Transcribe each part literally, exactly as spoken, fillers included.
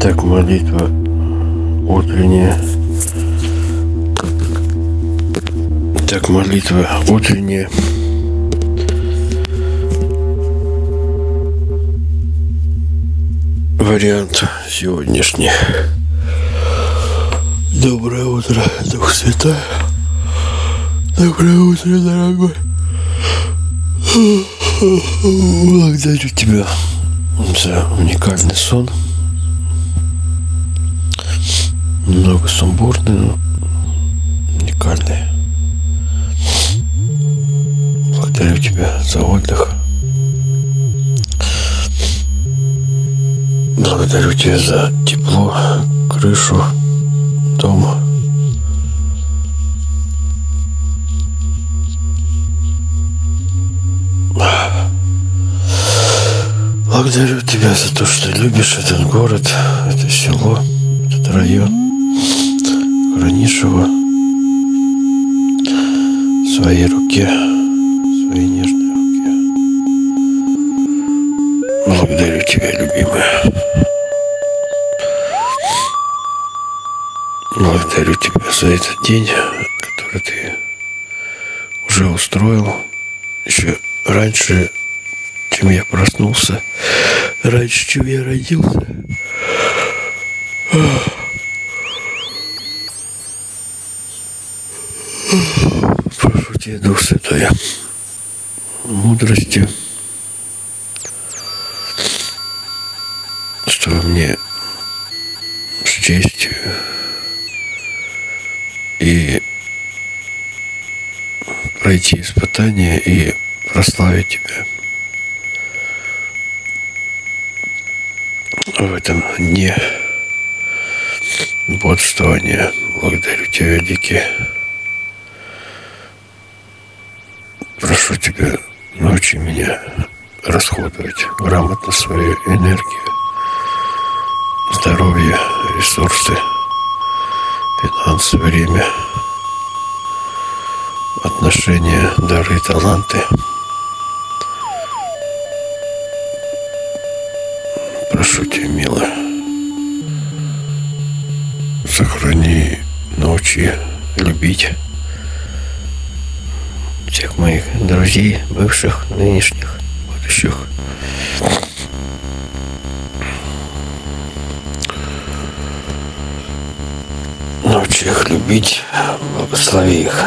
Так, молитва утренняя. Так, молитва утренняя. Вариант сегодняшний. Доброе утро, Дух Святой. Доброе утро, дорогой. Благодарю тебя за уникальный сон. Немного сумбурный, но уникальный. Благодарю тебя за отдых. Благодарю тебя за тепло, крышу дома. Благодарю тебя за то, что любишь этот город, это село, этот район. Хранишь его в своей руке, в своей нежной руке. Благодарю тебя, любимая. Благодарю тебя за этот день, который ты уже устроил еще раньше, чем я проснулся, раньше, чем я родился. Прошу тебя, Дух Святой, мудрости, чтобы мне с честью и пройти испытания и прославить тебя в этом дне бодрствования. Благодарю тебя, великий. Прошу тебя, научи меня расходовать грамотно свою энергию, здоровье, ресурсы, финансы, время, отношения, дары и таланты. Прошу тебя, милая, сохрани, научи любить всех моих друзей, бывших, нынешних, будущих. Научи их любить, благослови их.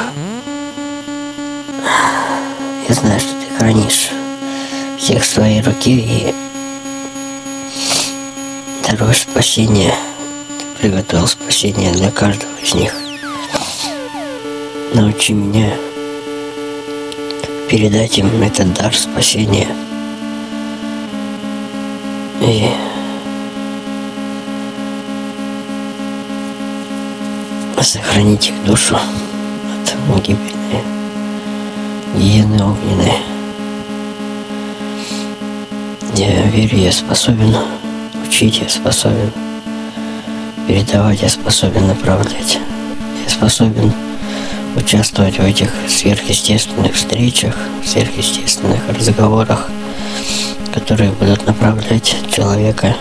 Я знаю, что ты хранишь всех в своей руке и даруешь спасение. Ты приготовил спасение для каждого из них. Научи меня передать им этот дар спасения и сохранить их душу от гибельной гиены огненной. Я верю, я способен учить, я способен передавать, я способен направлять, я способен участвовать в этих сверхъестественных встречах, сверхъестественных разговорах, которые будут направлять человека.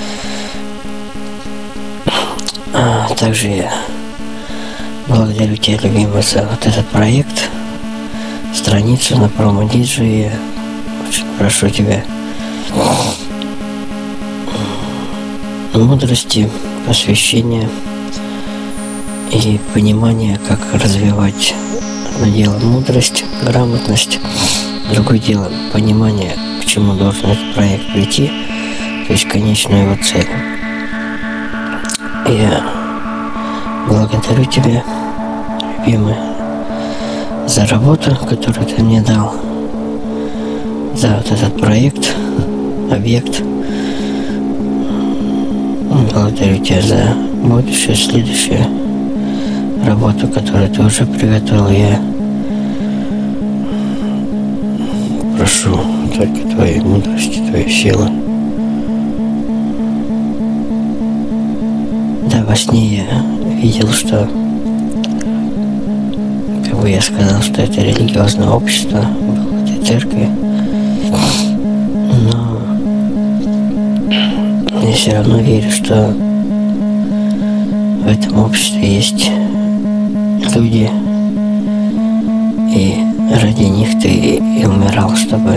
А также я благодарю тебя, любимый, за вот этот проект, страницу на промо-диджи. Я очень прошу тебя мудрости, посвящения и понимание, как развивать. Одно дело мудрость, грамотность, другое дело понимание, к чему должен этот проект прийти, то есть конечную его цель. Я благодарю тебя, любимый, за работу, которую ты мне дал, за вот этот проект, объект. Благодарю тебя за будущее, следующее работу, которую ты уже приготовил. Я прошу только твоей мудрости, твоей силы. Да, во сне я видел, что, как бы я сказал, что это религиозное общество было в этой церкви. Но я все равно верю, что в этом обществе есть люди, и ради них ты и умирал, чтобы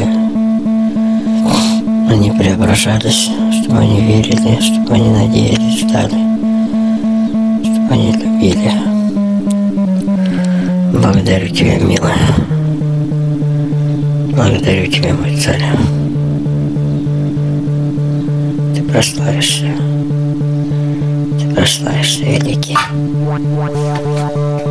они преображались, чтобы они верили, чтобы они надеялись, ждали, чтобы они любили. Благодарю тебя, милая. Благодарю тебя, мой царь. Ты прославишься. Ты прославишься, великий.